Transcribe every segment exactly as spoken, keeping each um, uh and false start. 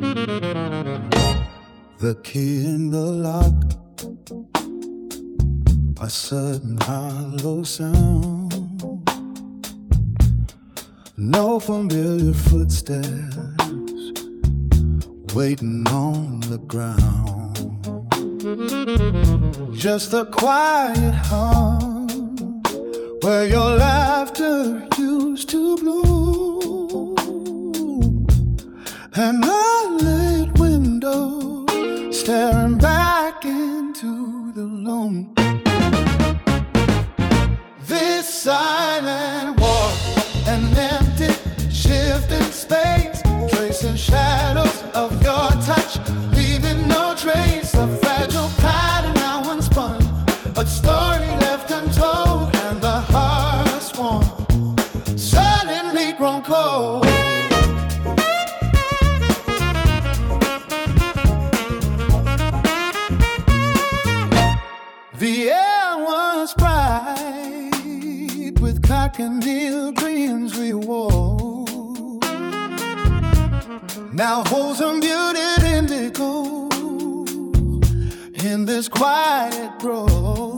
The key in the lock, a sudden hollow sound, no familiar footsteps waiting on the ground, just the quiet hum where your laughter used to bloom, and I lit window staring back into the gloom. This silent walk, an empty, shifting space, tracing shadows of your touch, leaving no trace. A fragile pattern now unspun, a story left untold, and the heart's warm, suddenly grown cold. The air was bright with cochineal dreams we wore, now holds unmuted indigo in this quiet grove.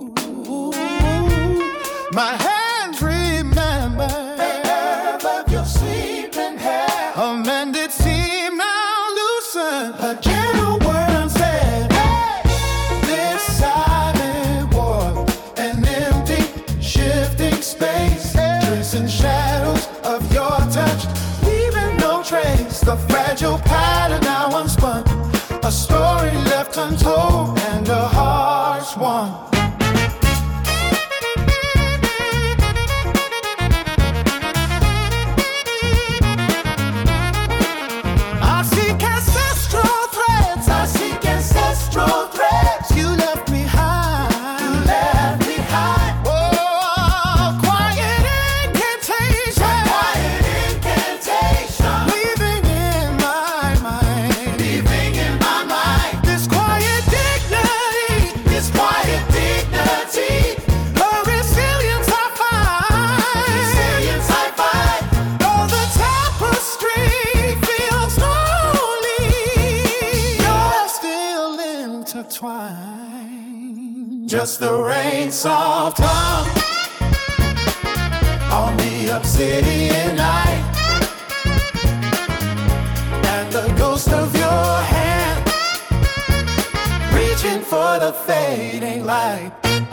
My hands remember the curve of your sleeping hair, a mended seam now loosened, a gentle word unsaid. Hey! This silent war, an empty, shifting space, tracing shadows of your touch, leaving no trace. The fragile pattern now unspun, a story left untold, and a heart's one. I seek ancestral threads, I seek ancestral threads. You left me high, you left me high. Oh, quiet incantation, quiet incantation, leaving in my mind, leaving in my mind. This quiet dignity, this quiet dignity, the resilience I find, resilience I find. Though the tapestry feels lonely, you're still intertwined. Just the rain soft hum on the obsidian night, and the ghost of your hand reaching for the fading light.